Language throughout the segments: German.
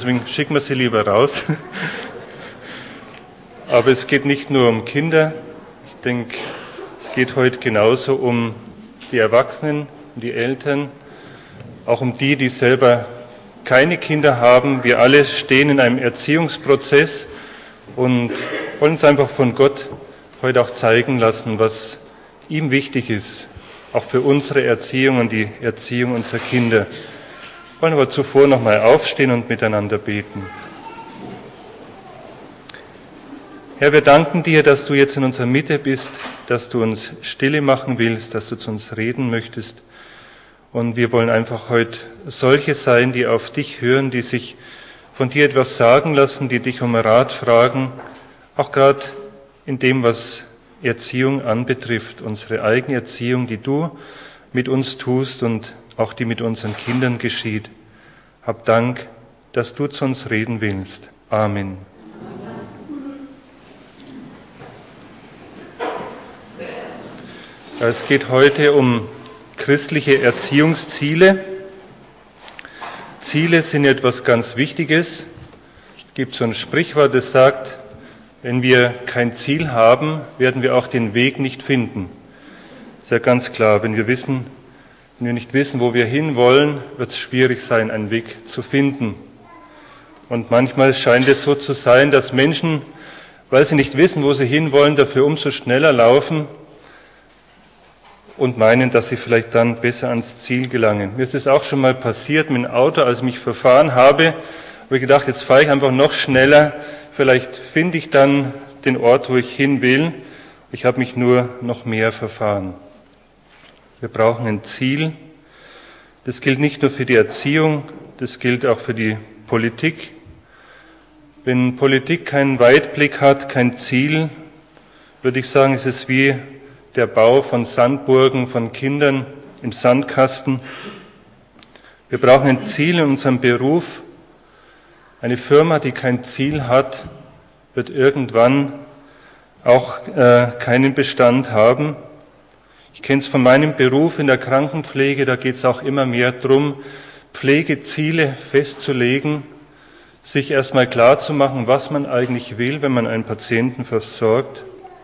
deswegen schicken wir sie lieber raus. Aber es geht nicht nur um Kinder. Ich denke, es geht heute genauso um die Erwachsenen, um die Eltern, auch um die, die selber keine Kinder haben. Wir alle stehen in einem Erziehungsprozess und wollen uns einfach von Gott heute auch zeigen lassen, was ihm wichtig ist, auch für unsere Erziehung und die Erziehung unserer Kinder. Wir wollen aber zuvor nochmal aufstehen und miteinander beten. Herr, wir danken dir, dass du jetzt in unserer Mitte bist, dass du uns Stille machen willst, dass du zu uns reden möchtest. Und wir wollen einfach heute solche sein, die auf dich hören, die sich von dir etwas sagen lassen, die dich um Rat fragen, auch gerade in dem, was Erziehung anbetrifft, unsere eigene Erziehung, die du mit uns tust und auch die mit unseren Kindern geschieht. Hab Dank, dass du zu uns reden willst. Amen. Es geht heute um christliche Erziehungsziele. Ziele sind etwas ganz Wichtiges. Es gibt so ein Sprichwort, das sagt, wenn wir kein Ziel haben, werden wir auch den Weg nicht finden. Das ist ja ganz klar, wenn wir nicht wissen, wo wir hinwollen, wird es schwierig sein, einen Weg zu finden. Und manchmal scheint es so zu sein, dass Menschen, weil sie nicht wissen, wo sie hinwollen, dafür umso schneller laufen und meinen, dass sie vielleicht dann besser ans Ziel gelangen. Mir ist es auch schon mal passiert mit dem Auto, als ich mich verfahren habe ich gedacht, jetzt fahre ich einfach noch schneller, vielleicht finde ich dann den Ort, wo ich hin will. Ich habe mich nur noch mehr verfahren. Wir brauchen ein Ziel. Das gilt nicht nur für die Erziehung, das gilt auch für die Politik. Wenn Politik keinen Weitblick hat, kein Ziel, würde ich sagen, ist es wie der Bau von Sandburgen von Kindern im Sandkasten. Wir brauchen ein Ziel in unserem Beruf. Eine Firma, die kein Ziel hat, wird irgendwann auch keinen Bestand haben. Ich kenne es von meinem Beruf in der Krankenpflege, da geht es auch immer mehr darum, Pflegeziele festzulegen, sich erstmal klarzumachen, was man eigentlich will, wenn man einen Patienten versorgt.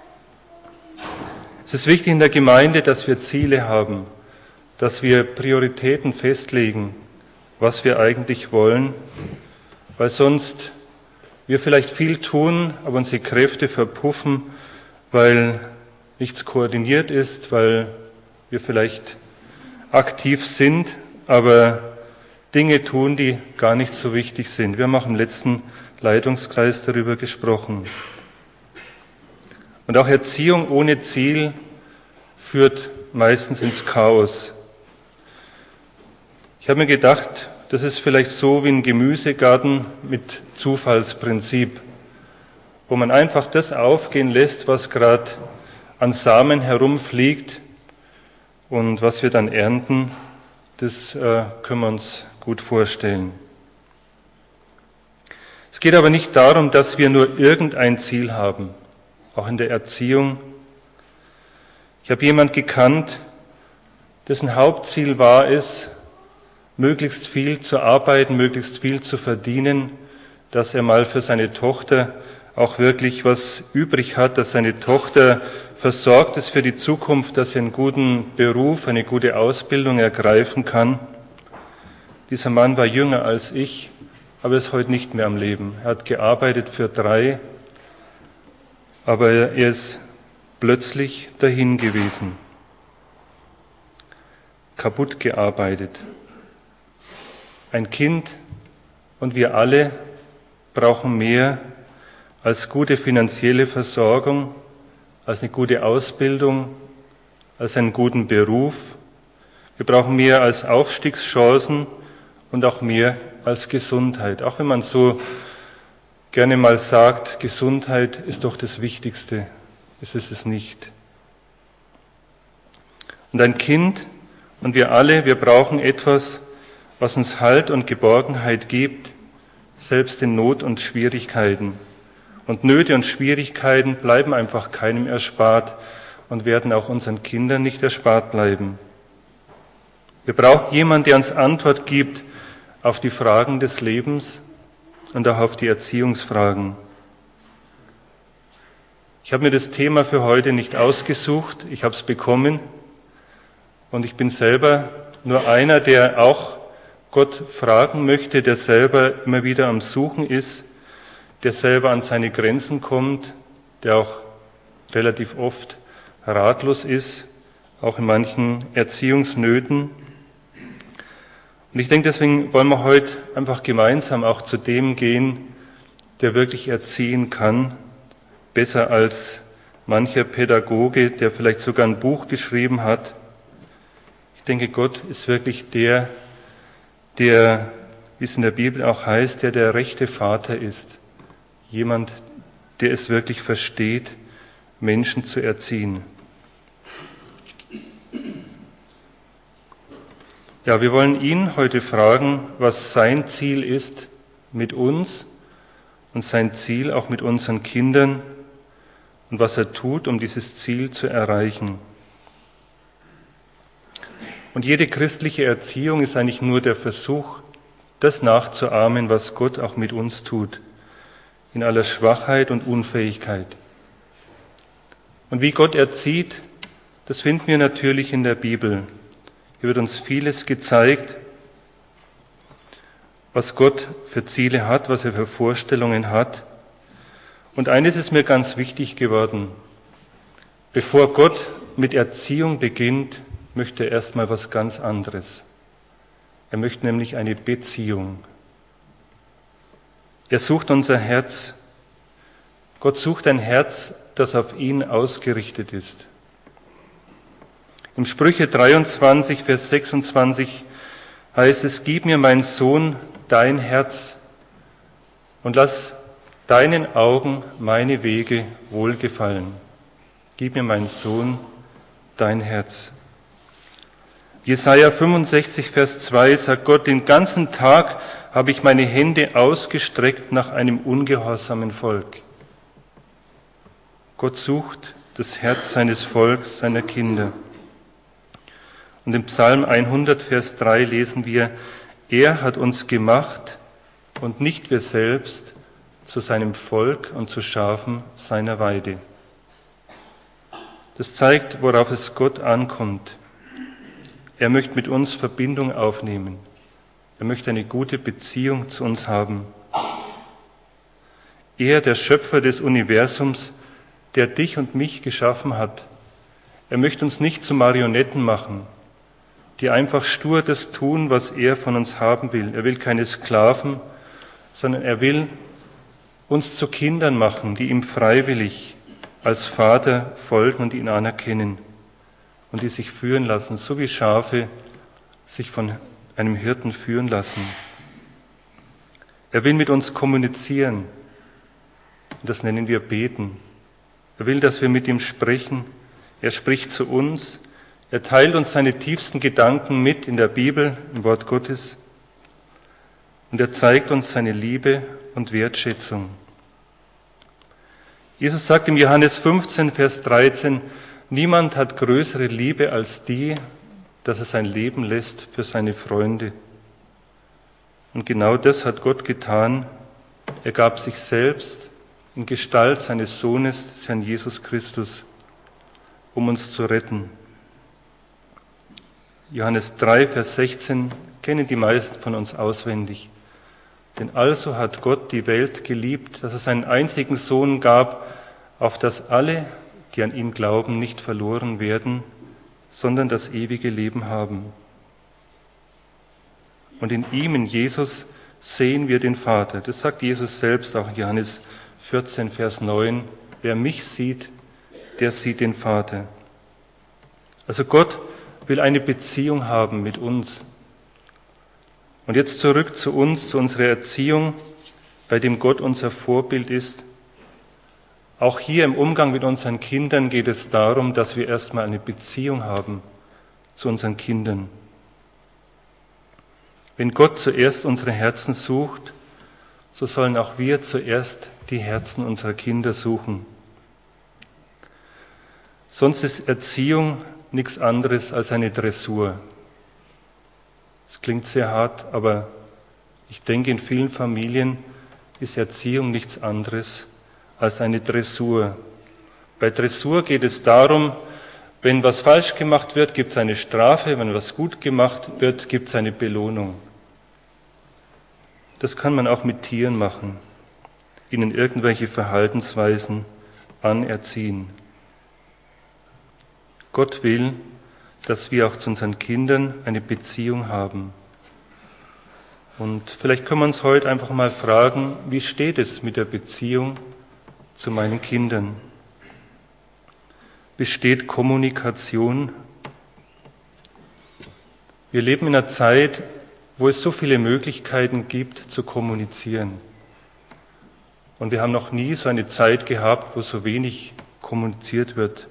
Es ist wichtig in der Gemeinde, dass wir Ziele haben, dass wir Prioritäten festlegen, was wir eigentlich wollen, weil sonst wir vielleicht viel tun, aber unsere Kräfte verpuffen, weil nichts koordiniert ist, weil wir vielleicht aktiv sind, aber Dinge tun, die gar nicht so wichtig sind. Wir haben auch im letzten Leitungskreis darüber gesprochen. Und auch Erziehung ohne Ziel führt meistens ins Chaos. Ich habe mir gedacht, das ist vielleicht so wie ein Gemüsegarten mit Zufallsprinzip, wo man einfach das aufgehen lässt, was gerade an Samen herumfliegt und was wir dann ernten, das können wir uns gut vorstellen. Es geht aber nicht darum, dass wir nur irgendein Ziel haben, auch in der Erziehung. Ich habe jemanden gekannt, dessen Hauptziel war es, möglichst viel zu arbeiten, möglichst viel zu verdienen, dass er mal für seine Tochter auch wirklich was übrig hat, dass seine Tochter versorgt ist für die Zukunft, dass sie einen guten Beruf, eine gute Ausbildung ergreifen kann. Dieser Mann war jünger als ich, aber ist heute nicht mehr am Leben. Er hat gearbeitet für 3, aber er ist plötzlich dahin gewesen, kaputt gearbeitet. Ein Kind und wir alle brauchen mehr als gute finanzielle Versorgung, als eine gute Ausbildung, als einen guten Beruf. Wir brauchen mehr als Aufstiegschancen und auch mehr als Gesundheit. Auch wenn man so gerne mal sagt, Gesundheit ist doch das Wichtigste, ist es nicht. Und ein Kind und wir alle, wir brauchen etwas, was uns Halt und Geborgenheit gibt, selbst in Not und Schwierigkeiten. Und Nöte und Schwierigkeiten bleiben einfach keinem erspart und werden auch unseren Kindern nicht erspart bleiben. Wir brauchen jemanden, der uns Antwort gibt auf die Fragen des Lebens, und auch auf die Erziehungsfragen. Ich habe mir das Thema für heute nicht ausgesucht, ich habe es bekommen und ich bin selber nur einer, der auch Gott fragen möchte, der selber immer wieder am Suchen ist, der selber an seine Grenzen kommt, der auch relativ oft ratlos ist, auch in manchen Erziehungsnöten. Und ich denke, deswegen wollen wir heute einfach gemeinsam auch zu dem gehen, der wirklich erziehen kann, besser als mancher Pädagoge, der vielleicht sogar ein Buch geschrieben hat. Ich denke, Gott ist wirklich der, wie es in der Bibel auch heißt, der rechte Vater ist. Jemand, der es wirklich versteht, Menschen zu erziehen. Ja, wir wollen ihn heute fragen, was sein Ziel ist mit uns und sein Ziel auch mit unseren Kindern und was er tut, um dieses Ziel zu erreichen. Und jede christliche Erziehung ist eigentlich nur der Versuch, das nachzuahmen, was Gott auch mit uns tut, in aller Schwachheit und Unfähigkeit. Und wie Gott erzieht, das finden wir natürlich in der Bibel. Hier wird uns vieles gezeigt, was Gott für Ziele hat, was er für Vorstellungen hat. Und eines ist mir ganz wichtig geworden. Bevor Gott mit Erziehung beginnt, möchte er erstmal was ganz anderes. Er möchte nämlich eine Beziehung. Er sucht unser Herz. Gott sucht ein Herz, das auf ihn ausgerichtet ist. Im Sprüche 23, Vers 26 heißt es, gib mir, mein Sohn, dein Herz und lass deinen Augen meine Wege wohlgefallen. Gib mir, mein Sohn, dein Herz. Jesaja 65, Vers 2 sagt Gott, den ganzen Tag habe ich meine Hände ausgestreckt nach einem ungehorsamen Volk. Gott sucht das Herz seines Volks, seiner Kinder. Und im Psalm 100, Vers 3 lesen wir, er hat uns gemacht und nicht wir selbst zu seinem Volk und zu Schafen seiner Weide. Das zeigt, worauf es Gott ankommt. Er möchte mit uns Verbindung aufnehmen. Er möchte eine gute Beziehung zu uns haben. Er, der Schöpfer des Universums, der dich und mich geschaffen hat. Er möchte uns nicht zu Marionetten machen, die einfach stur das tun, was er von uns haben will. Er will keine Sklaven, sondern er will uns zu Kindern machen, die ihm freiwillig als Vater folgen und ihn anerkennen und die sich führen lassen, so wie Schafe sich von einem Hirten führen lassen. Er will mit uns kommunizieren, und das nennen wir Beten. Er will, dass wir mit ihm sprechen. Er spricht zu uns. Er teilt uns seine tiefsten Gedanken mit in der Bibel, im Wort Gottes. Und er zeigt uns seine Liebe und Wertschätzung. Jesus sagt im Johannes 15, Vers 13, niemand hat größere Liebe als die, dass er sein Leben lässt für seine Freunde. Und genau das hat Gott getan. Er gab sich selbst in Gestalt seines Sohnes, des Herrn Jesus Christus, um uns zu retten. Johannes 3, Vers 16 kennen die meisten von uns auswendig. Denn also hat Gott die Welt geliebt, dass es seinen einzigen Sohn gab, auf dass alle, die an ihn glauben, nicht verloren werden, sondern das ewige Leben haben. Und in ihm, in Jesus, sehen wir den Vater. Das sagt Jesus selbst auch in Johannes 14, Vers 9. Wer mich sieht, der sieht den Vater. Also Gott will eine Beziehung haben mit uns. Und jetzt zurück zu uns, zu unserer Erziehung, bei dem Gott unser Vorbild ist. Auch hier im Umgang mit unseren Kindern geht es darum, dass wir erstmal eine Beziehung haben zu unseren Kindern. Wenn Gott zuerst unsere Herzen sucht, so sollen auch wir zuerst die Herzen unserer Kinder suchen. Sonst ist Erziehung nichts anderes als eine Dressur. Es klingt sehr hart, aber ich denke, in vielen Familien ist Erziehung nichts anderes als eine Dressur. Bei Dressur geht es darum, wenn was falsch gemacht wird, gibt es eine Strafe, wenn was gut gemacht wird, gibt es eine Belohnung. Das kann man auch mit Tieren machen, ihnen irgendwelche Verhaltensweisen anerziehen. Gott will, dass wir auch zu unseren Kindern eine Beziehung haben. Und vielleicht können wir uns heute einfach mal fragen, wie steht es mit der Beziehung zu meinen Kindern? Besteht Kommunikation? Wir leben in einer Zeit, wo es so viele Möglichkeiten gibt, zu kommunizieren. Und wir haben noch nie so eine Zeit gehabt, wo so wenig kommuniziert wird.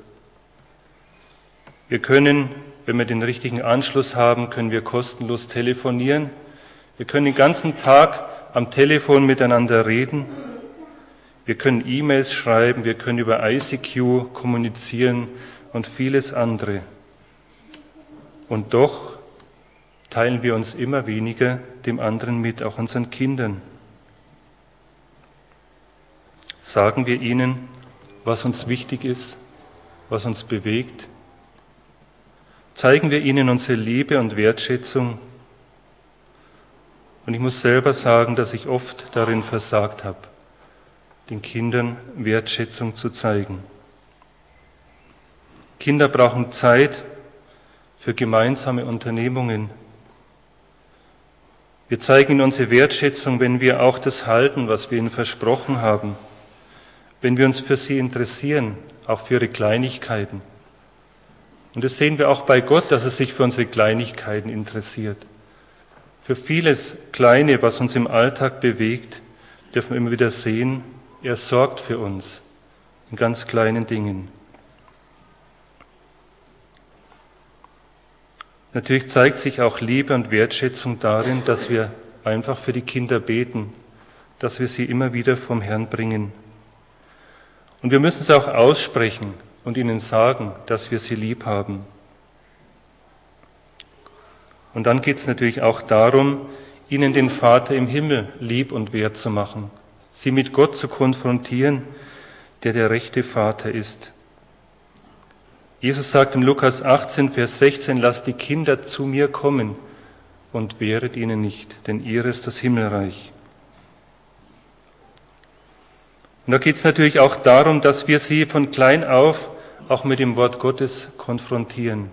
Wir können, wenn wir den richtigen Anschluss haben, können wir kostenlos telefonieren. Wir können den ganzen Tag am Telefon miteinander reden. Wir können E-Mails schreiben, wir können über ICQ kommunizieren und vieles andere. Und doch teilen wir uns immer weniger dem anderen mit, auch unseren Kindern. Sagen wir ihnen, was uns wichtig ist, was uns bewegt? Zeigen wir ihnen unsere Liebe und Wertschätzung? Und ich muss selber sagen, dass ich oft darin versagt habe, den Kindern Wertschätzung zu zeigen. Kinder brauchen Zeit für gemeinsame Unternehmungen. Wir zeigen ihnen unsere Wertschätzung, wenn wir auch das halten, was wir ihnen versprochen haben, wenn wir uns für sie interessieren, auch für ihre Kleinigkeiten. Und das sehen wir auch bei Gott, dass er sich für unsere Kleinigkeiten interessiert. Für vieles Kleine, was uns im Alltag bewegt, dürfen wir immer wieder sehen, er sorgt für uns in ganz kleinen Dingen. Natürlich zeigt sich auch Liebe und Wertschätzung darin, dass wir einfach für die Kinder beten, dass wir sie immer wieder vom Herrn bringen. Und wir müssen es auch aussprechen und ihnen sagen, dass wir sie lieb haben. Und dann geht es natürlich auch darum, ihnen den Vater im Himmel lieb und wert zu machen, sie mit Gott zu konfrontieren, der der rechte Vater ist. Jesus sagt im Lukas 18, Vers 16, lasst die Kinder zu mir kommen und wehret ihnen nicht, denn ihr ist das Himmelreich. Und da geht es natürlich auch darum, dass wir sie von klein auf auch mit dem Wort Gottes konfrontieren.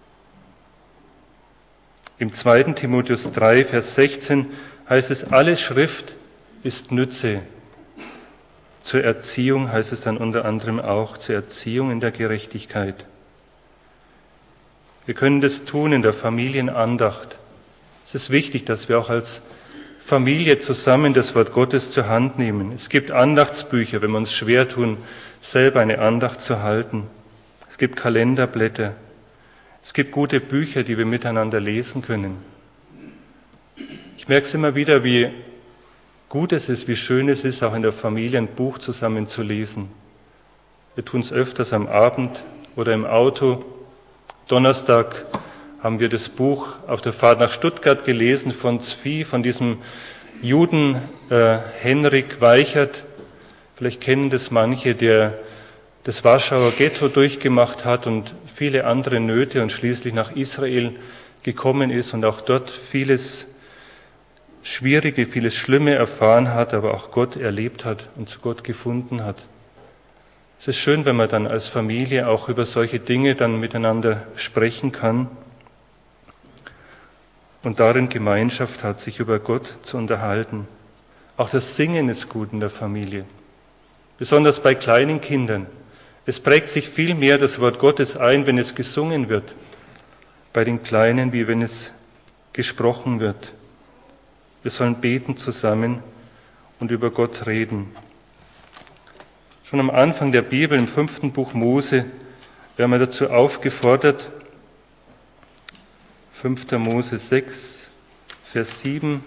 Im 2. Timotheus 3, Vers 16 heißt es, alle Schrift ist Nütze. Zur Erziehung heißt es dann unter anderem auch, zur Erziehung in der Gerechtigkeit. Wir können das tun in der Familienandacht. Es ist wichtig, dass wir auch als Familie zusammen das Wort Gottes zur Hand nehmen. Es gibt Andachtsbücher, wenn wir uns schwer tun, selber eine Andacht zu halten. Es gibt Kalenderblätter. Es gibt gute Bücher, die wir miteinander lesen können. Ich merke es immer wieder, wie gut es ist, wie schön es ist, auch in der Familie ein Buch zusammen zu lesen. Wir tun es öfters am Abend oder im Auto. Donnerstag haben wir das Buch auf der Fahrt nach Stuttgart gelesen von Zvi, von diesem Juden Henrik Weichert. Vielleicht kennen das manche, der das Warschauer Ghetto durchgemacht hat und viele andere Nöte und schließlich nach Israel gekommen ist und auch dort vieles Schwierige, vieles Schlimme erfahren hat, aber auch Gott erlebt hat und zu Gott gefunden hat. Es ist schön, wenn man dann als Familie auch über solche Dinge dann miteinander sprechen kann und darin Gemeinschaft hat, sich über Gott zu unterhalten. Auch das Singen ist gut in der Familie, besonders bei kleinen Kindern. Es prägt sich viel mehr das Wort Gottes ein, wenn es gesungen wird, bei den Kleinen, wie wenn es gesprochen wird. Wir sollen beten zusammen und über Gott reden. Schon am Anfang der Bibel, im 5. Buch Mose, werden wir dazu aufgefordert, 5. Mose 6, Vers 7.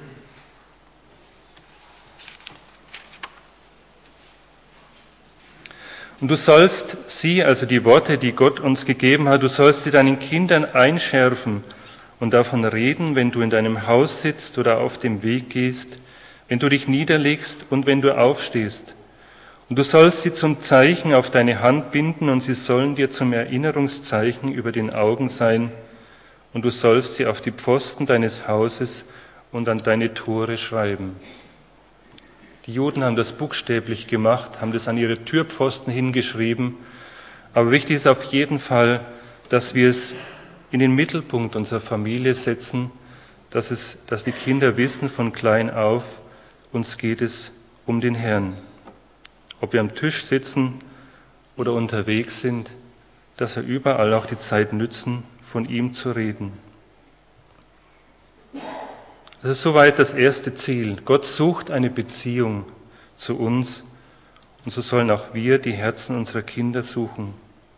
Und du sollst sie, also die Worte, die Gott uns gegeben hat, du sollst sie deinen Kindern einschärfen und davon reden, wenn du in deinem Haus sitzt oder auf dem Weg gehst, wenn du dich niederlegst und wenn du aufstehst. Und du sollst sie zum Zeichen auf deine Hand binden und sie sollen dir zum Erinnerungszeichen über den Augen sein und du sollst sie auf die Pfosten deines Hauses und an deine Tore schreiben. Die Juden haben das buchstäblich gemacht, haben das an ihre Türpfosten hingeschrieben, aber wichtig ist auf jeden Fall, dass wir es in den Mittelpunkt unserer Familie setzen, dass die Kinder wissen von klein auf, uns geht es um den Herrn. Ob wir am Tisch sitzen oder unterwegs sind, dass wir überall auch die Zeit nützen, von ihm zu reden. Das ist soweit das erste Ziel. Gott sucht eine Beziehung zu uns und so sollen auch wir die Herzen unserer Kinder suchen.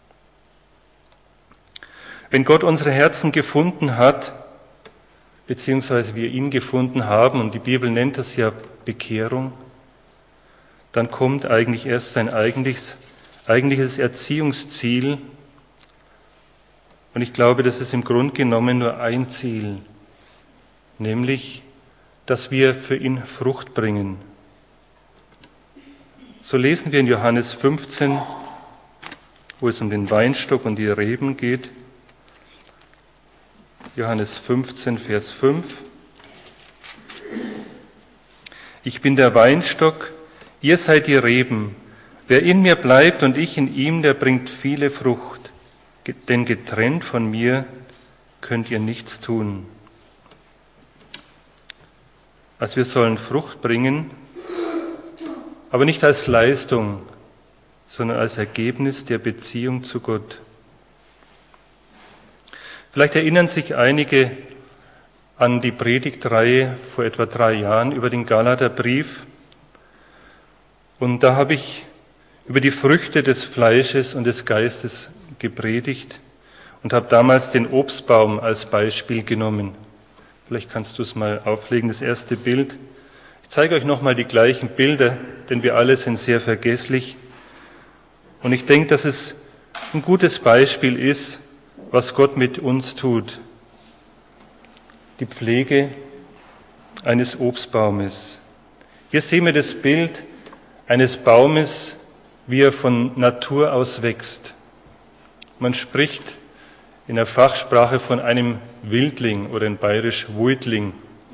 Wenn Gott unsere Herzen gefunden hat, beziehungsweise wir ihn gefunden haben, und die Bibel nennt das ja Bekehrung, dann kommt eigentlich erst sein eigentliches Erziehungsziel. Und ich glaube, das ist im Grunde genommen nur ein Ziel, nämlich, dass wir für ihn Frucht bringen. So lesen wir in Johannes 15, wo es um den Weinstock und die Reben geht. Johannes 15, Vers 5. Ich bin der Weinstock, ihr seid die Reben. Wer in mir bleibt und ich in ihm, der bringt viele Frucht. Denn getrennt von mir könnt ihr nichts tun. Also wir sollen Frucht bringen, aber nicht als Leistung, sondern als Ergebnis der Beziehung zu Gott. Vielleicht erinnern sich einige an die Predigtreihe vor etwa 3 Jahren über den Galaterbrief. Und da habe ich über die Früchte des Fleisches und des Geistes gepredigt und habe damals den Obstbaum als Beispiel genommen. Vielleicht kannst du es mal auflegen, das erste Bild. Ich zeige euch nochmal die gleichen Bilder, denn wir alle sind sehr vergesslich. Und ich denke, dass es ein gutes Beispiel ist, was Gott mit uns tut. Die Pflege eines Obstbaumes. Hier sehen wir das Bild eines Baumes, wie er von Natur aus wächst. Man spricht in der Fachsprache von einem Wildling oder in Bayerisch Wuidling.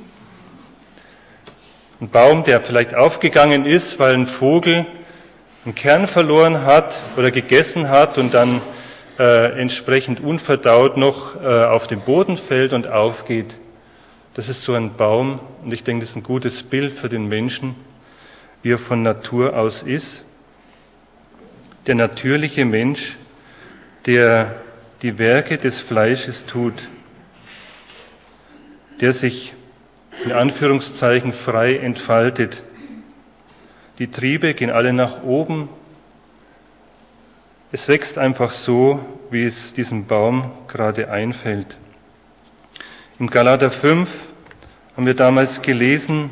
Ein Baum, der vielleicht aufgegangen ist, weil ein Vogel einen Kern verloren hat oder gegessen hat und dann entsprechend unverdaut noch auf den Boden fällt und aufgeht. Das ist so ein Baum und ich denke, das ist ein gutes Bild für den Menschen, wie er von Natur aus ist. Der natürliche Mensch, der die Werke des Fleisches tut, der sich in Anführungszeichen frei entfaltet. Die Triebe gehen alle nach oben. Es wächst einfach so, wie es diesem Baum gerade einfällt. Im Galater 5 haben wir damals gelesen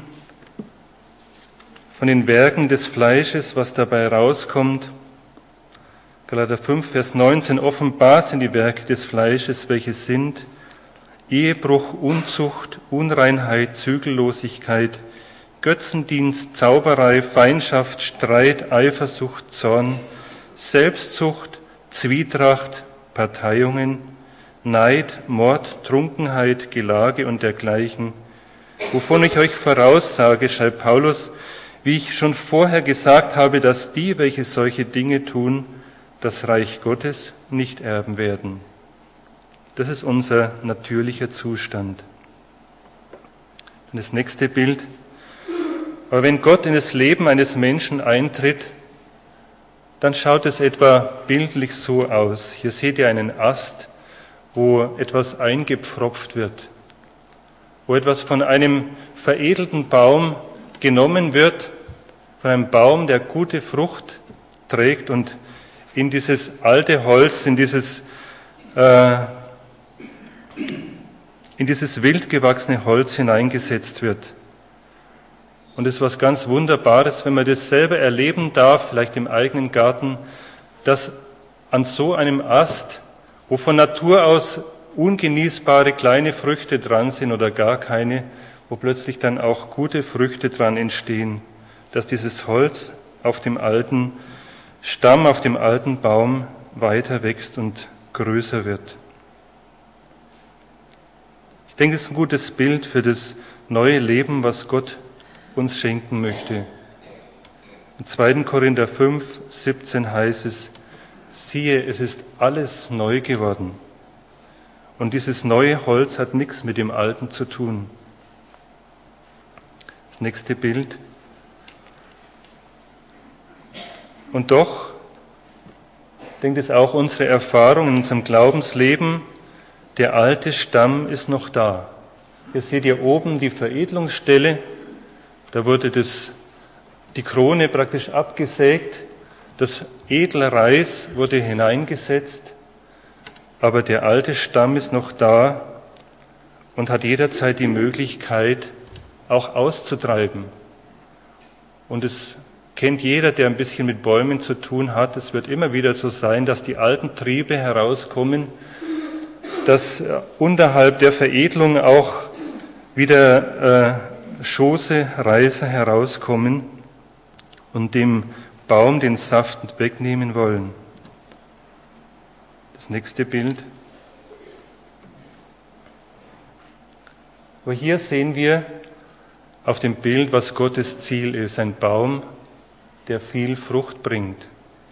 von den Werken des Fleisches, was dabei rauskommt. Galater 5, Vers 19, offenbar sind die Werke des Fleisches, welche sind Ehebruch, Unzucht, Unreinheit, Zügellosigkeit, Götzendienst, Zauberei, Feindschaft, Streit, Eifersucht, Zorn, Selbstsucht, Zwietracht, Parteiungen, Neid, Mord, Trunkenheit, Gelage und dergleichen. Wovon ich euch voraussage, schreibt Paulus, wie ich schon vorher gesagt habe, dass die, welche solche Dinge tun, das Reich Gottes nicht erben werden. Das ist unser natürlicher Zustand. Und das nächste Bild. Aber wenn Gott in das Leben eines Menschen eintritt, dann schaut es etwa bildlich so aus. Hier seht ihr einen Ast, wo etwas eingepfropft wird, wo etwas von einem veredelten Baum genommen wird, von einem Baum, der gute Frucht trägt und in dieses alte Holz, in dieses wild gewachsene Holz hineingesetzt wird. Und es ist was ganz Wunderbares, wenn man das selber erleben darf, vielleicht im eigenen Garten, dass an so einem Ast, wo von Natur aus ungenießbare kleine Früchte dran sind oder gar keine, wo plötzlich dann auch gute Früchte dran entstehen, dass dieses Holz auf dem alten Stamm, auf dem alten Baum weiter wächst und größer wird. Ich denke, es ist ein gutes Bild für das neue Leben, was Gott uns schenken möchte. In 2. Korinther 5, 17 heißt es, siehe, es ist alles neu geworden. Und dieses neue Holz hat nichts mit dem alten zu tun. Das nächste Bild. Und doch, ich denke, das ist auch unsere Erfahrung in unserem Glaubensleben, der alte Stamm ist noch da. Ihr seht hier oben die Veredelungsstelle, da wurde die Krone praktisch abgesägt, das Edelreis wurde hineingesetzt, aber der alte Stamm ist noch da und hat jederzeit die Möglichkeit, auch auszutreiben. Und es kennt jeder, der ein bisschen mit Bäumen zu tun hat, es wird immer wieder so sein, dass die alten Triebe herauskommen, dass unterhalb der Veredelung auch wieder Schoße, Reiser herauskommen und dem Baum den Saft wegnehmen wollen. Das nächste Bild. Aber hier sehen wir auf dem Bild, was Gottes Ziel ist, ein Baum, der viel Frucht bringt.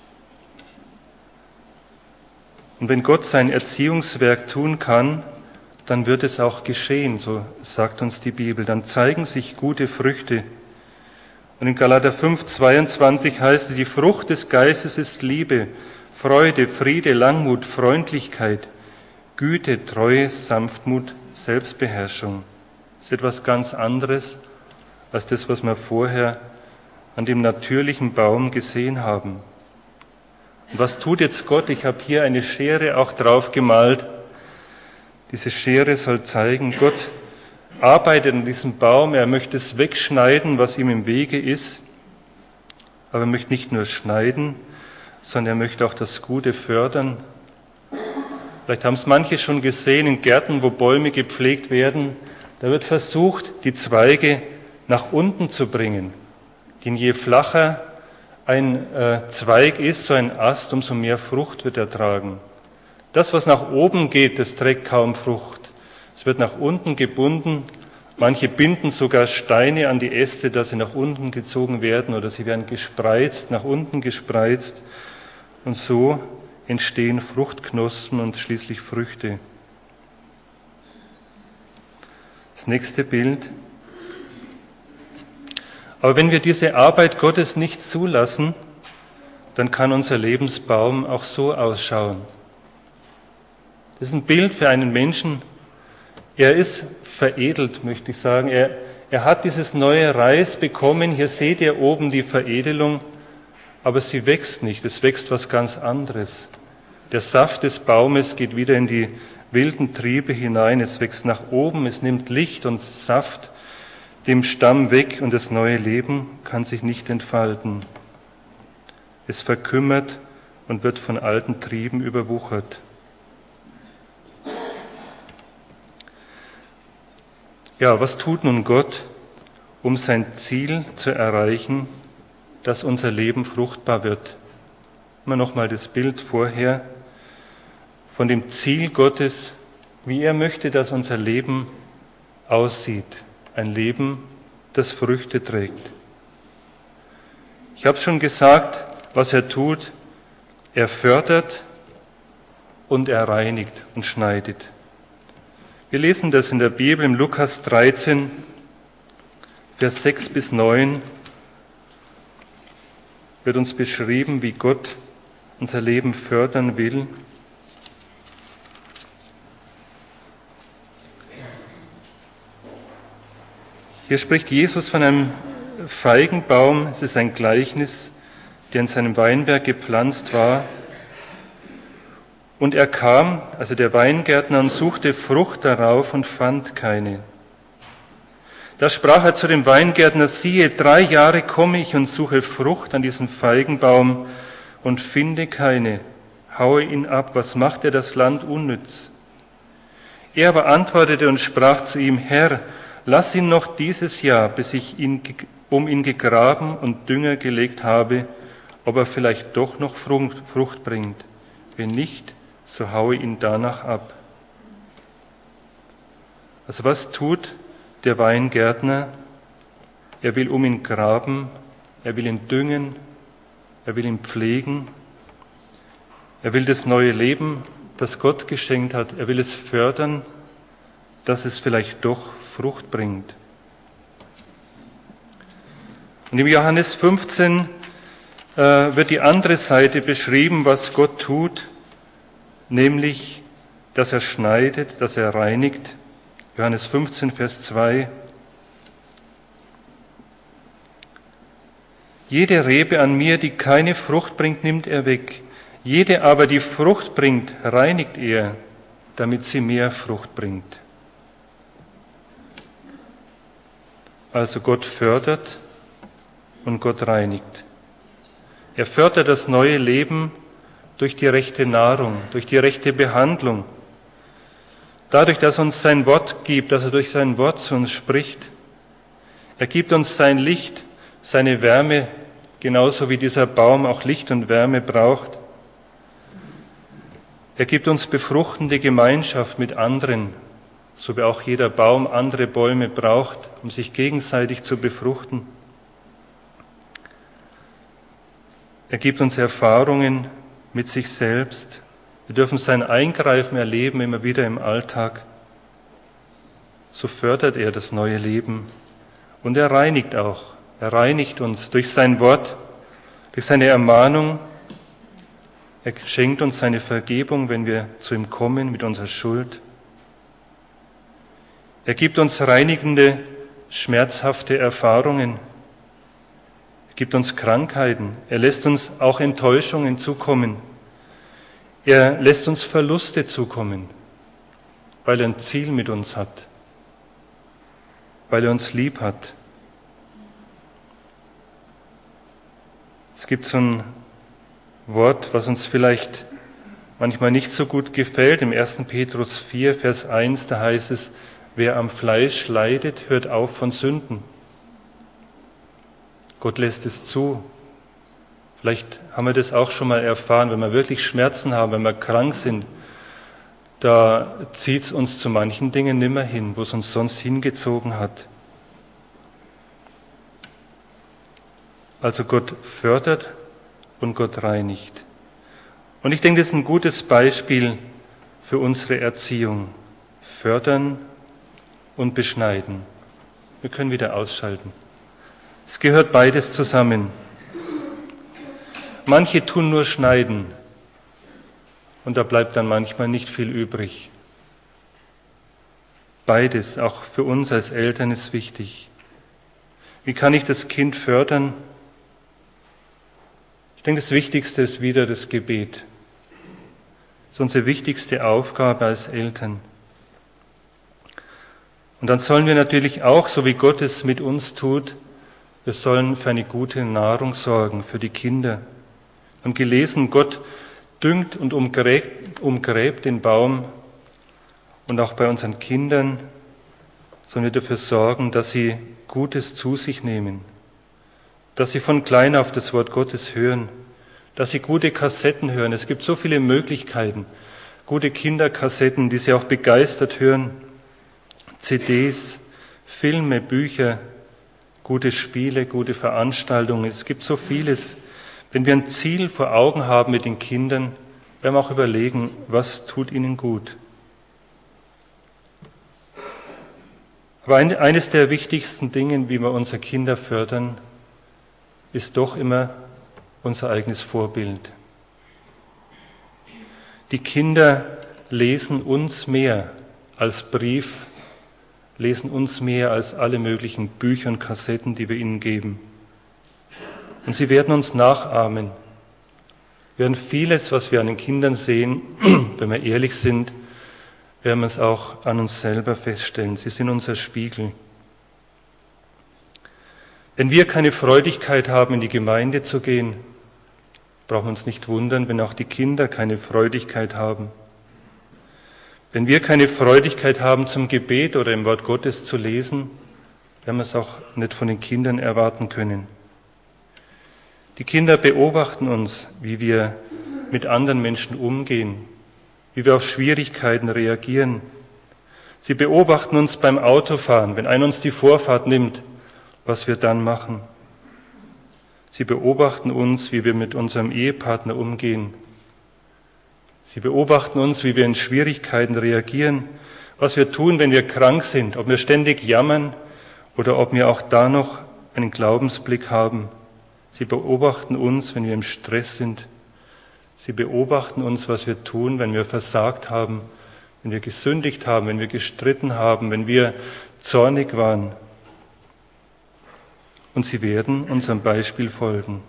Und wenn Gott sein Erziehungswerk tun kann, dann wird es auch geschehen, so sagt uns die Bibel. Dann zeigen sich gute Früchte. Und in Galater 5, 22 heißt es, die Frucht des Geistes ist Liebe, Freude, Friede, Langmut, Freundlichkeit, Güte, Treue, Sanftmut, Selbstbeherrschung. Das ist etwas ganz anderes als das, was wir vorher an dem natürlichen Baum gesehen haben. Und was tut jetzt Gott? Ich habe hier eine Schere auch drauf gemalt. Diese Schere soll zeigen, Gott arbeitet an diesem Baum, er möchte es wegschneiden, was ihm im Wege ist, aber er möchte nicht nur schneiden, sondern er möchte auch das Gute fördern. Vielleicht haben es manche schon gesehen in Gärten, wo Bäume gepflegt werden, da wird versucht, die Zweige nach unten zu bringen. Denn je flacher ein Zweig ist, so ein Ast, umso mehr Frucht wird er tragen. Das, was nach oben geht, das trägt kaum Frucht. Es wird nach unten gebunden. Manche binden sogar Steine an die Äste, dass sie nach unten gezogen werden, oder sie werden gespreizt, nach unten gespreizt. Und so entstehen Fruchtknospen und schließlich Früchte. Das nächste Bild. Aber wenn wir diese Arbeit Gottes nicht zulassen, dann kann unser Lebensbaum auch so ausschauen. Das ist ein Bild für einen Menschen. Er ist veredelt, möchte ich sagen. Er hat dieses neue Reis bekommen. Hier seht ihr oben die Veredelung, aber sie wächst nicht. Es wächst was ganz anderes. Der Saft des Baumes geht wieder in die wilden Triebe hinein. Es wächst nach oben, es nimmt Licht und Saft dem Stamm weg und das neue Leben kann sich nicht entfalten. Es verkümmert und wird von alten Trieben überwuchert. Ja, was tut nun Gott, um sein Ziel zu erreichen, dass unser Leben fruchtbar wird? Immer noch mal das Bild vorher von dem Ziel Gottes, wie er möchte, dass unser Leben aussieht. Ein Leben, das Früchte trägt. Ich habe schon gesagt, was er tut. Er fördert und er reinigt und schneidet. Wir lesen das in der Bibel im Lukas 13, Vers 6 bis 9. Wird uns beschrieben, wie Gott unser Leben fördern will. Hier spricht Jesus von einem Feigenbaum. Es ist ein Gleichnis, der in seinem Weinberg gepflanzt war. Und er kam, also der Weingärtner, und suchte Frucht darauf und fand keine. Da sprach er zu dem Weingärtner, siehe, 3 Jahre komme ich und suche Frucht an diesem Feigenbaum und finde keine. Haue ihn ab, was macht er das Land unnütz? Er aber antwortete und sprach zu ihm, Herr, lass ihn noch dieses Jahr, bis ich um ihn gegraben und Dünger gelegt habe, ob er vielleicht doch noch Frucht bringt. Wenn nicht, so haue ihn danach ab. Also was tut der Weingärtner? Er will um ihn graben, er will ihn düngen, er will ihn pflegen, er will das neue Leben, das Gott geschenkt hat, er will es fördern, dass es vielleicht doch Frucht bringt. Und im Johannes 15 wird die andere Seite beschrieben, was Gott tut, nämlich, dass er schneidet, dass er reinigt. Johannes 15, Vers 2. Jede Rebe an mir, die keine Frucht bringt, nimmt er weg. Jede aber, die Frucht bringt, reinigt er, damit sie mehr Frucht bringt. Also Gott fördert und Gott reinigt. Er fördert das neue Leben durch die rechte Nahrung, durch die rechte Behandlung. Dadurch, dass er uns sein Wort gibt, dass er durch sein Wort zu uns spricht. Er gibt uns sein Licht, seine Wärme, genauso wie dieser Baum auch Licht und Wärme braucht. Er gibt uns befruchtende Gemeinschaft mit anderen, so wie auch jeder Baum andere Bäume braucht, um sich gegenseitig zu befruchten. Er gibt uns Erfahrungen mit sich selbst. Wir dürfen sein Eingreifen erleben, immer wieder im Alltag. So fördert er das neue Leben. Und er reinigt auch. Er reinigt uns durch sein Wort, durch seine Ermahnung. Er schenkt uns seine Vergebung, wenn wir zu ihm kommen mit unserer Schuld. Er gibt uns reinigende, schmerzhafte Erfahrungen. Er gibt uns Krankheiten. Er lässt uns auch Enttäuschungen zukommen. Er lässt uns Verluste zukommen, weil er ein Ziel mit uns hat, weil er uns lieb hat. Es gibt so ein Wort, was uns vielleicht manchmal nicht so gut gefällt. Im 1. Petrus 4, Vers 1, da heißt es, wer am Fleisch leidet, hört auf von Sünden. Gott lässt es zu. Vielleicht haben wir das auch schon mal erfahren, wenn wir wirklich Schmerzen haben, wenn wir krank sind, da zieht es uns zu manchen Dingen nimmer hin, wo es uns sonst hingezogen hat. Also Gott fördert und Gott reinigt. Und ich denke, das ist ein gutes Beispiel für unsere Erziehung. Fördern und beschneiden. Wir können wieder ausschalten. Es gehört beides zusammen. Manche tun nur schneiden und da bleibt dann manchmal nicht viel übrig. Beides, auch für uns als Eltern, ist wichtig. Wie kann ich das Kind fördern? Ich denke, das Wichtigste ist wieder das Gebet. Das ist unsere wichtigste Aufgabe als Eltern. Und dann sollen wir natürlich auch, so wie Gott es mit uns tut, wir sollen für eine gute Nahrung sorgen, für die Kinder. Wir haben gelesen, Gott düngt und umgräbt den Baum. Und auch bei unseren Kindern sollen wir dafür sorgen, dass sie Gutes zu sich nehmen, dass sie von klein auf das Wort Gottes hören, dass sie gute Kassetten hören. Es gibt so viele Möglichkeiten, gute Kinderkassetten, die sie auch begeistert hören, CDs, Filme, Bücher, gute Spiele, gute Veranstaltungen. Es gibt so vieles. Wenn wir ein Ziel vor Augen haben mit den Kindern, werden wir auch überlegen, was tut ihnen gut. Aber eines der wichtigsten Dinge, wie wir unsere Kinder fördern, ist doch immer unser eigenes Vorbild. Die Kinder lesen uns mehr als Brief, lesen uns mehr als alle möglichen Bücher und Kassetten, die wir ihnen geben. Und sie werden uns nachahmen. Wir werden vieles, was wir an den Kindern sehen, wenn wir ehrlich sind, werden wir es auch an uns selber feststellen. Sie sind unser Spiegel. Wenn wir keine Freudigkeit haben, in die Gemeinde zu gehen, brauchen wir uns nicht wundern, wenn auch die Kinder keine Freudigkeit haben. Wenn wir keine Freudigkeit haben, zum Gebet oder im Wort Gottes zu lesen, werden wir es auch nicht von den Kindern erwarten können. Die Kinder beobachten uns, wie wir mit anderen Menschen umgehen, wie wir auf Schwierigkeiten reagieren. Sie beobachten uns beim Autofahren, wenn einer uns die Vorfahrt nimmt, was wir dann machen. Sie beobachten uns, wie wir mit unserem Ehepartner umgehen. Sie beobachten uns, wie wir in Schwierigkeiten reagieren, was wir tun, wenn wir krank sind, ob wir ständig jammern oder ob wir auch da noch einen Glaubensblick haben. Sie beobachten uns, wenn wir im Stress sind. Sie beobachten uns, was wir tun, wenn wir versagt haben, wenn wir gesündigt haben, wenn wir gestritten haben, wenn wir zornig waren. Und sie werden unserem Beispiel folgen.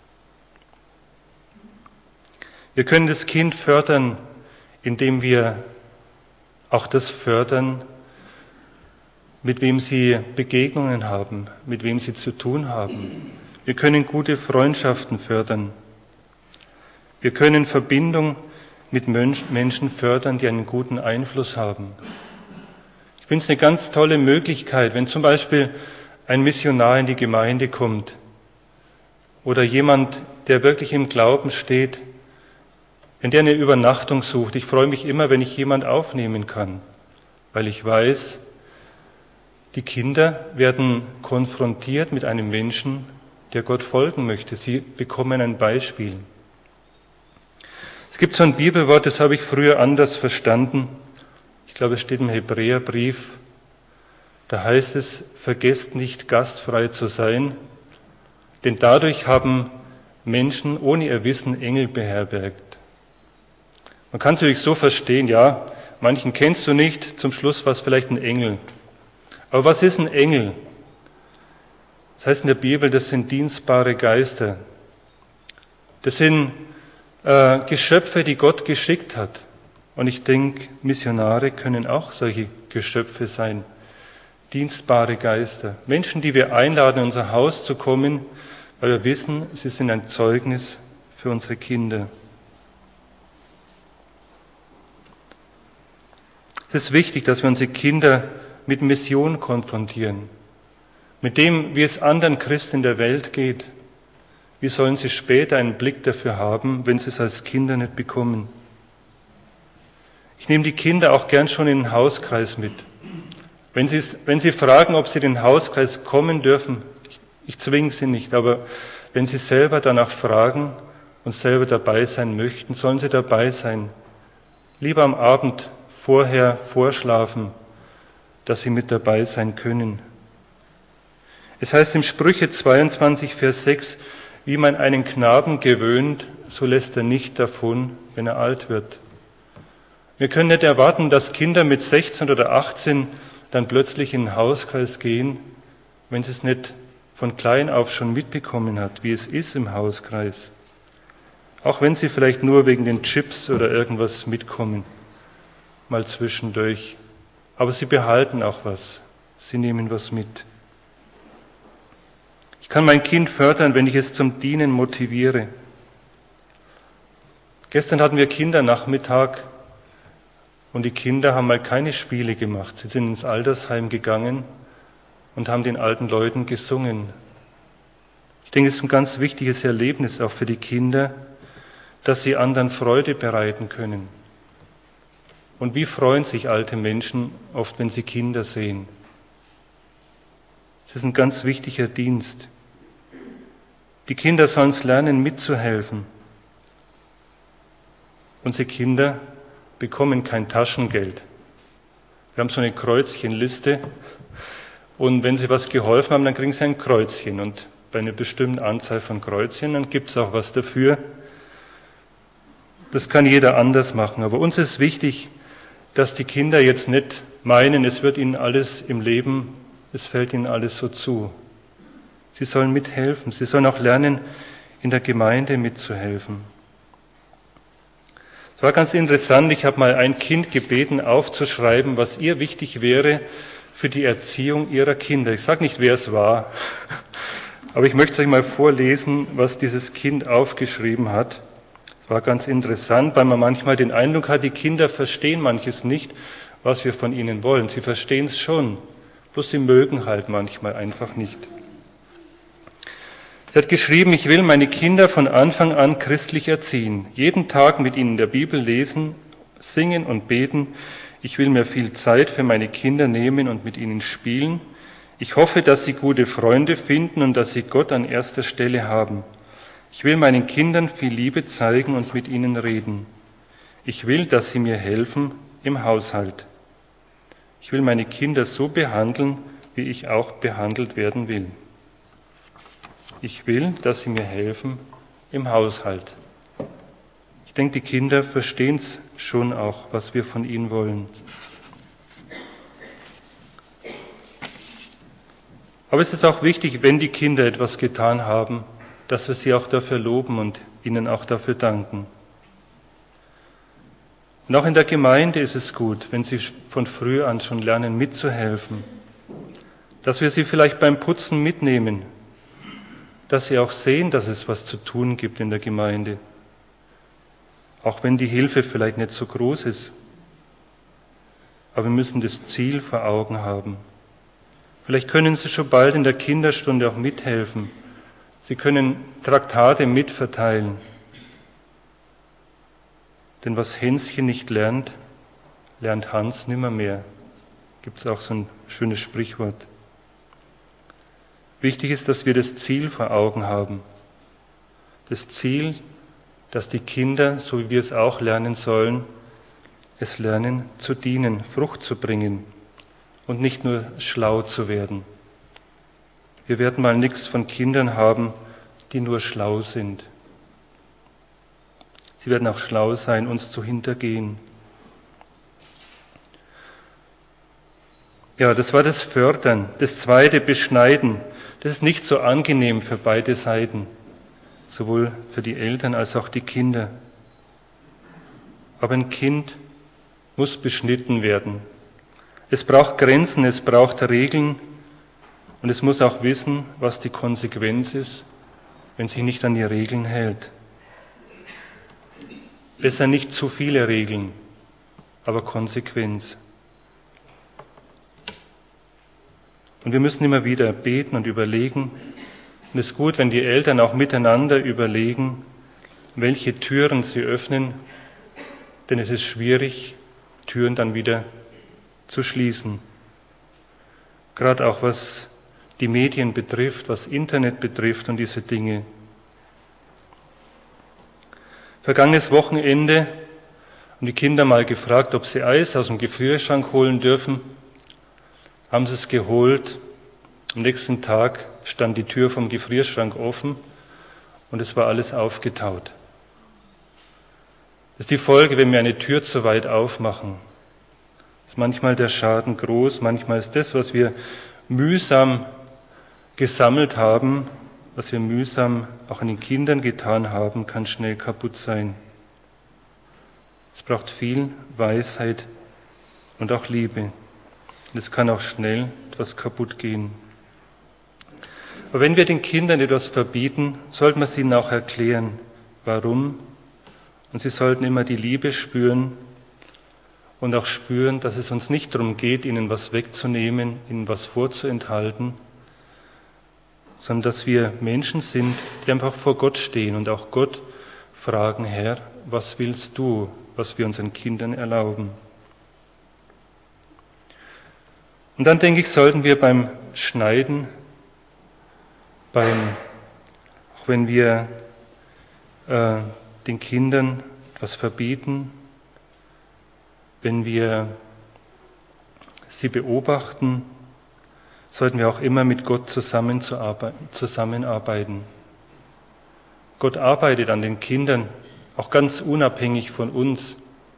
Wir können das Kind fördern, indem wir auch das fördern, mit wem sie Begegnungen haben, mit wem sie zu tun haben. Wir können gute Freundschaften fördern. Wir können Verbindung mit Menschen fördern, die einen guten Einfluss haben. Ich finde es eine ganz tolle Möglichkeit, wenn zum Beispiel ein Missionar in die Gemeinde kommt oder jemand, der wirklich im Glauben steht, wenn der eine Übernachtung sucht. Ich freue mich immer, wenn ich jemand aufnehmen kann, weil ich weiß, die Kinder werden konfrontiert mit einem Menschen, der Gott folgen möchte. Sie bekommen ein Beispiel. Es gibt so ein Bibelwort, das habe ich früher anders verstanden. Ich glaube, es steht im Hebräerbrief. Da heißt es, vergesst nicht, gastfrei zu sein, denn dadurch haben Menschen ohne ihr Wissen Engel beherbergt. Man kann es natürlich so verstehen, ja, manchen kennst du nicht, zum Schluss war es vielleicht ein Engel. Aber was ist ein Engel? Das heißt in der Bibel, das sind dienstbare Geister. Das sind Geschöpfe, die Gott geschickt hat. Und ich denke, Missionare können auch solche Geschöpfe sein. Dienstbare Geister. Menschen, die wir einladen, in unser Haus zu kommen, weil wir wissen, sie sind ein Zeugnis für unsere Kinder. Es ist wichtig, dass wir unsere Kinder mit Mission konfrontieren. Mit dem, wie es anderen Christen in der Welt geht. Wie sollen sie später einen Blick dafür haben, wenn sie es als Kinder nicht bekommen? Ich nehme die Kinder auch gern schon in den Hauskreis mit. Wenn sie fragen, ob sie in den Hauskreis kommen dürfen, ich zwinge sie nicht, aber wenn sie selber danach fragen und selber dabei sein möchten, sollen sie dabei sein. Lieber am Abend vorher vorschlafen, dass sie mit dabei sein können. Es heißt im Sprüche 22, Vers 6, wie man einen Knaben gewöhnt, so lässt er nicht davon, wenn er alt wird. Wir können nicht erwarten, dass Kinder mit 16 oder 18 dann plötzlich in den Hauskreis gehen, wenn sie es nicht von klein auf schon mitbekommen hat, wie es ist im Hauskreis. Auch wenn sie vielleicht nur wegen den Chips oder irgendwas mitkommen, mal zwischendurch. Aber sie behalten auch was, sie nehmen was mit. Ich kann mein Kind fördern, wenn ich es zum Dienen motiviere. Gestern hatten wir Kindernachmittag und die Kinder haben mal keine Spiele gemacht. Sie sind ins Altersheim gegangen und haben den alten Leuten gesungen. Ich denke, es ist ein ganz wichtiges Erlebnis auch für die Kinder, dass sie anderen Freude bereiten können. Und wie freuen sich alte Menschen oft, wenn sie Kinder sehen? Es ist ein ganz wichtiger Dienst. Die Kinder sollen es lernen, mitzuhelfen. Unsere Kinder bekommen kein Taschengeld. Wir haben so eine Kreuzchenliste und wenn sie was geholfen haben, dann kriegen sie ein Kreuzchen und bei einer bestimmten Anzahl von Kreuzchen, dann gibt es auch was dafür. Das kann jeder anders machen, aber uns ist wichtig, dass die Kinder jetzt nicht meinen, es wird ihnen alles im Leben, es fällt ihnen alles so zu. Sie sollen mithelfen, sie sollen auch lernen, in der Gemeinde mitzuhelfen. Es war ganz interessant, ich habe mal ein Kind gebeten, aufzuschreiben, was ihr wichtig wäre für die Erziehung ihrer Kinder. Ich sage nicht, wer es war, aber ich möchte euch mal vorlesen, was dieses Kind aufgeschrieben hat. Es War ganz interessant, weil man manchmal den Eindruck hat, die Kinder verstehen manches nicht, was wir von ihnen wollen. Sie verstehen es schon, bloß sie mögen halt manchmal einfach nicht. Sie hat geschrieben, ich will meine Kinder von Anfang an christlich erziehen, jeden Tag mit ihnen der Bibel lesen, singen und beten. Ich will mir viel Zeit für meine Kinder nehmen und mit ihnen spielen. Ich hoffe, dass sie gute Freunde finden und dass sie Gott an erster Stelle haben. Ich will meinen Kindern viel Liebe zeigen und mit ihnen reden. Ich will, dass sie mir helfen im Haushalt. Ich will meine Kinder so behandeln, wie ich auch behandelt werden will. Ich will, dass sie mir helfen im Haushalt. Ich denke, die Kinder verstehen es schon auch, was wir von ihnen wollen. Aber es ist auch wichtig, wenn die Kinder etwas getan haben, dass wir sie auch dafür loben und ihnen auch dafür danken. Und auch in der Gemeinde ist es gut, wenn sie von früh an schon lernen, mitzuhelfen, dass wir sie vielleicht beim Putzen mitnehmen, dass sie auch sehen, dass es was zu tun gibt in der Gemeinde, auch wenn die Hilfe vielleicht nicht so groß ist. Aber wir müssen das Ziel vor Augen haben. Vielleicht können sie schon bald in der Kinderstunde auch mithelfen. Sie können Traktate mitverteilen. Denn was Hänschen nicht lernt, lernt Hans nimmermehr. Gibt es auch so ein schönes Sprichwort. Wichtig ist, dass wir das Ziel vor Augen haben. Das Ziel, dass die Kinder, so wie wir es auch lernen sollen, es lernen zu dienen, Frucht zu bringen und nicht nur schlau zu werden. Wir werden mal nichts von Kindern haben, die nur schlau sind. Sie werden auch schlau sein, uns zu hintergehen. Ja, das war das Fördern. Das zweite, Beschneiden. Das ist nicht so angenehm für beide Seiten, sowohl für die Eltern als auch die Kinder. Aber ein Kind muss beschnitten werden. Es braucht Grenzen, es braucht Regeln und es muss auch wissen, was die Konsequenz ist, wenn sich nicht an die Regeln hält. Besser nicht zu viele Regeln, aber Konsequenz. Und wir müssen immer wieder beten und überlegen. Und es ist gut, wenn die Eltern auch miteinander überlegen, welche Türen sie öffnen, denn es ist schwierig, Türen dann wieder zu schließen. Gerade auch was die Medien betrifft, was Internet betrifft und diese Dinge. Vergangenes Wochenende haben die Kinder mal gefragt, ob sie Eis aus dem Gefrierschrank holen dürfen. Haben sie es geholt. Am nächsten Tag stand die Tür vom Gefrierschrank offen und es war alles aufgetaut. Das ist die Folge, wenn wir eine Tür zu weit aufmachen. Ist manchmal der Schaden groß, manchmal ist das, was wir mühsam gesammelt haben, was wir mühsam auch an den Kindern getan haben, kann schnell kaputt sein. Es braucht viel Weisheit und auch Liebe. Und es kann auch schnell etwas kaputt gehen. Aber wenn wir den Kindern etwas verbieten, sollten wir es ihnen auch erklären, warum. Und sie sollten immer die Liebe spüren und auch spüren, dass es uns nicht darum geht, ihnen was wegzunehmen, ihnen was vorzuenthalten, sondern dass wir Menschen sind, die einfach vor Gott stehen und auch Gott fragen, Herr, was willst du, was wir unseren Kindern erlauben? Und dann denke ich, sollten wir beim Schneiden, auch wenn wir den Kindern etwas verbieten, wenn wir sie beobachten, sollten wir auch immer mit Gott zusammenarbeiten. Gott arbeitet an den Kindern, auch ganz unabhängig von uns.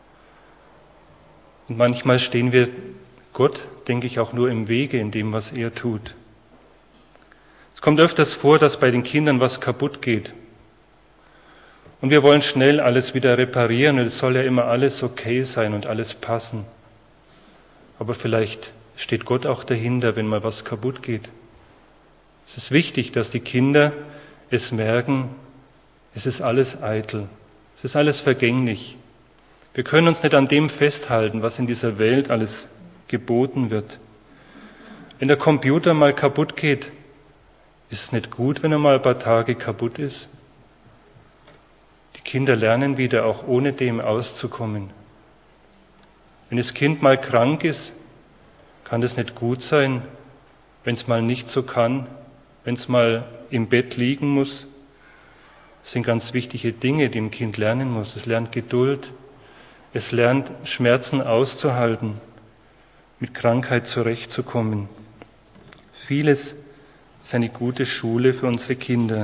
Und manchmal stehen wir Gott, denke ich, auch nur im Wege in dem, was er tut. Es kommt öfters vor, dass bei den Kindern was kaputt geht. Und wir wollen schnell alles wieder reparieren und es soll ja immer alles okay sein und alles passen. Aber vielleicht steht Gott auch dahinter, wenn mal was kaputt geht. Es ist wichtig, dass die Kinder es merken, es ist alles eitel, Es ist alles vergänglich. Wir können uns nicht an dem festhalten, was in dieser Welt alles geboten wird. Wenn der Computer mal kaputt geht, ist es nicht gut, wenn er mal ein paar Tage kaputt ist? Die Kinder lernen wieder, auch ohne dem auszukommen. Wenn das Kind mal krank ist, kann es nicht gut sein, wenn es mal nicht so kann, wenn es mal im Bett liegen muss. Das sind ganz wichtige Dinge, die ein Kind lernen muss. Es lernt Geduld, es lernt Schmerzen auszuhalten, mit Krankheit zurechtzukommen. Vieles ist eine gute Schule für unsere Kinder.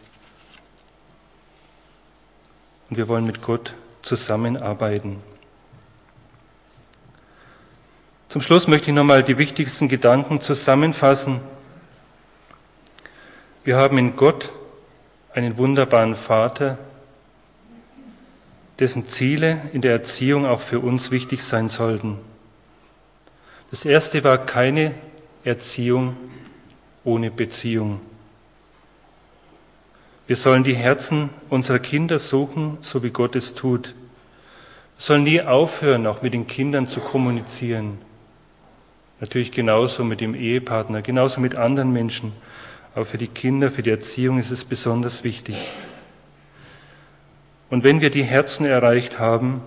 Und wir wollen mit Gott zusammenarbeiten. Zum Schluss möchte ich nochmal die wichtigsten Gedanken zusammenfassen. Wir haben in Gott einen wunderbaren Vater, dessen Ziele in der Erziehung auch für uns wichtig sein sollten. Das erste war keine Erziehung ohne Beziehung. Wir sollen die Herzen unserer Kinder suchen, so wie Gott es tut. Wir sollen nie aufhören, auch mit den Kindern zu kommunizieren. Natürlich genauso mit dem Ehepartner, genauso mit anderen Menschen. Aber für die Kinder, für die Erziehung ist es besonders wichtig. Und wenn wir die Herzen erreicht haben,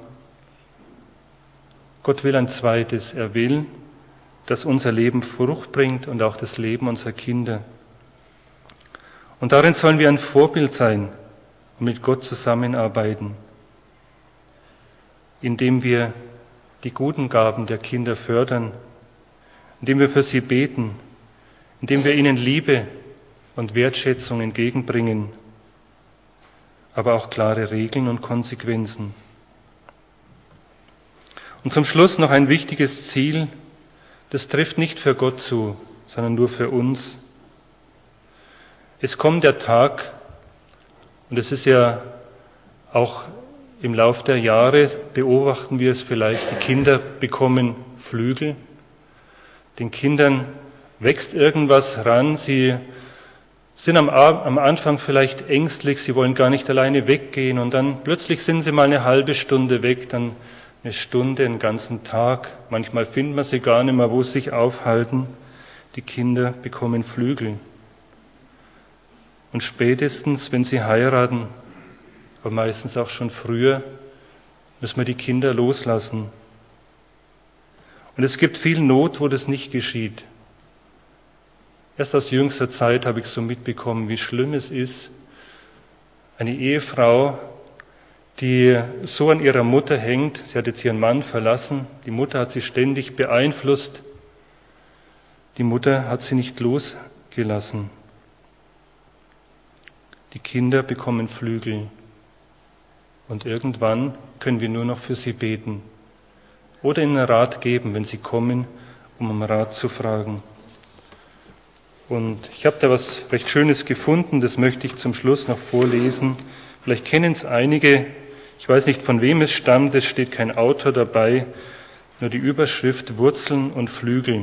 Gott will ein zweites. Er will, dass unser Leben Frucht bringt und auch das Leben unserer Kinder. Und darin sollen wir ein Vorbild sein und mit Gott zusammenarbeiten, indem wir die guten Gaben der Kinder fördern, indem wir für sie beten, indem wir ihnen Liebe und Wertschätzung entgegenbringen, aber auch klare Regeln und Konsequenzen. Und zum Schluss noch ein wichtiges Ziel, das trifft nicht für Gott zu, sondern nur für uns. Es kommt der Tag, und es ist ja auch im Lauf der Jahre, beobachten wir es vielleicht, die Kinder bekommen Flügel. Den Kindern wächst irgendwas ran, sie sind am Anfang vielleicht ängstlich, sie wollen gar nicht alleine weggehen und dann plötzlich sind sie mal eine halbe Stunde weg, dann eine Stunde, einen ganzen Tag. Manchmal findet man sie gar nicht mehr, wo sie sich aufhalten. Die Kinder bekommen Flügel. Und spätestens, wenn sie heiraten, aber meistens auch schon früher, müssen wir die Kinder loslassen. Und es gibt viel Not, wo das nicht geschieht. Erst aus jüngster Zeit habe ich so mitbekommen, wie schlimm es ist, eine Ehefrau, die so an ihrer Mutter hängt. Sie hat jetzt ihren Mann verlassen. Die Mutter hat sie ständig beeinflusst. Die Mutter hat sie nicht losgelassen. Die Kinder bekommen Flügel. Und irgendwann können wir nur noch für sie beten. Oder ihnen Rat geben, wenn sie kommen, um um Rat zu fragen. Und ich habe da was recht Schönes gefunden, das möchte ich zum Schluss noch vorlesen. Vielleicht kennen es einige, ich weiß nicht, von wem es stammt, es steht kein Autor dabei, nur die Überschrift Wurzeln und Flügel.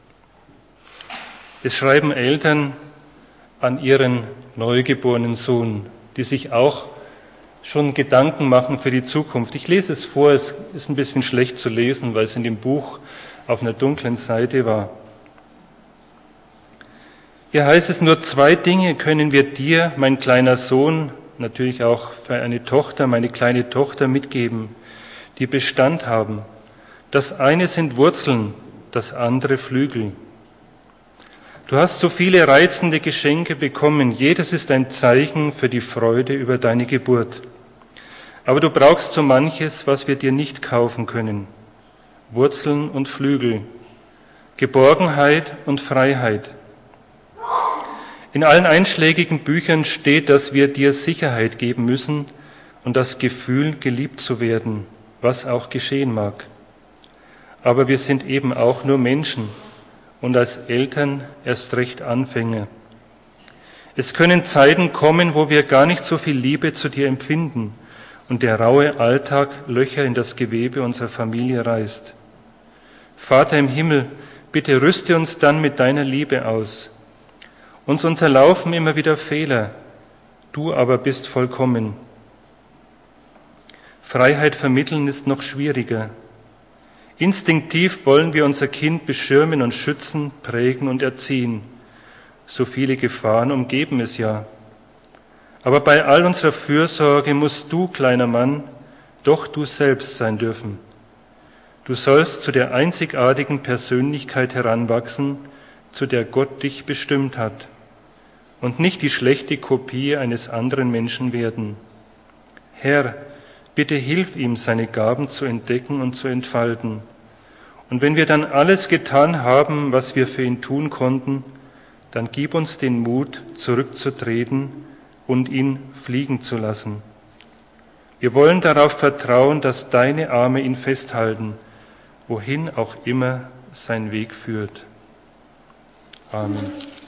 Es schreiben Eltern an ihren neugeborenen Sohn, die sich auch schon Gedanken machen für die Zukunft. Ich lese es vor, es ist ein bisschen schlecht zu lesen, weil es in dem Buch auf einer dunklen Seite war. Hier heißt es, nur 2 Dinge können wir dir, mein kleiner Sohn, natürlich auch für eine Tochter, meine kleine Tochter mitgeben, die Bestand haben. Das eine sind Wurzeln, das andere Flügel. Du hast so viele reizende Geschenke bekommen, jedes ist ein Zeichen für die Freude über deine Geburt. Aber du brauchst so manches, was wir dir nicht kaufen können. Wurzeln und Flügel, Geborgenheit und Freiheit. In allen einschlägigen Büchern steht, dass wir dir Sicherheit geben müssen und das Gefühl, geliebt zu werden, was auch geschehen mag. Aber wir sind eben auch nur Menschen und als Eltern erst recht Anfänger. Es können Zeiten kommen, wo wir gar nicht so viel Liebe zu dir empfinden und der raue Alltag Löcher in das Gewebe unserer Familie reißt. Vater im Himmel, bitte rüste uns dann mit deiner Liebe aus. Uns unterlaufen immer wieder Fehler, du aber bist vollkommen. Freiheit vermitteln ist noch schwieriger. Instinktiv wollen wir unser Kind beschirmen und schützen, prägen und erziehen. So viele Gefahren umgeben es ja. Aber bei all unserer Fürsorge musst du, kleiner Mann, doch du selbst sein dürfen. Du sollst zu der einzigartigen Persönlichkeit heranwachsen, zu der Gott dich bestimmt hat, und nicht die schlechte Kopie eines anderen Menschen werden. Herr, bitte hilf ihm, seine Gaben zu entdecken und zu entfalten. Und wenn wir dann alles getan haben, was wir für ihn tun konnten, dann gib uns den Mut, zurückzutreten und ihn fliegen zu lassen. Wir wollen darauf vertrauen, dass deine Arme ihn festhalten, wohin auch immer sein Weg führt. Amen.